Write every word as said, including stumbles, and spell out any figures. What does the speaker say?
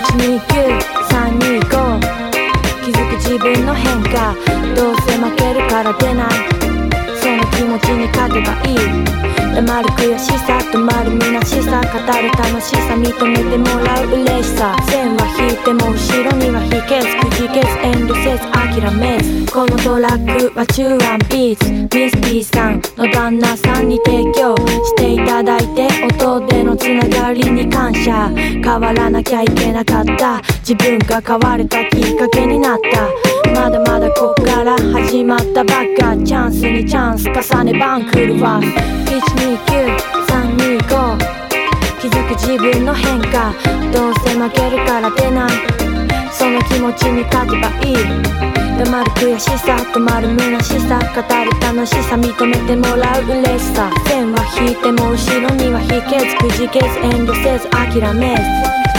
ちにきゅうさんにご気づく自分の変化どうせ負けるから出ないその気持ちに勝てばいい黙る悔しさ止まる虚しさ語る楽しさ認めてもらう嬉しさ線は引いても後ろには引けずくじけず遠慮せず諦めずこのトラックは中ワンピースミス P さんの旦那さんに提供していただいて音でのつながりに感謝変わらなきゃいけなかった自分が変われたきっかけになったまだまだこっから始まったばっかチャンスにチャンス重ね番来るわいちにきゅうさんにご気づく自分の変化どうせ負けるから出ないその気持ちに勝てばいい黙る悔しさ止まる虚しさ語る楽しさ認めてもらう嬉しさ線は引いても後ろには引けずくじけず遠慮せず諦めず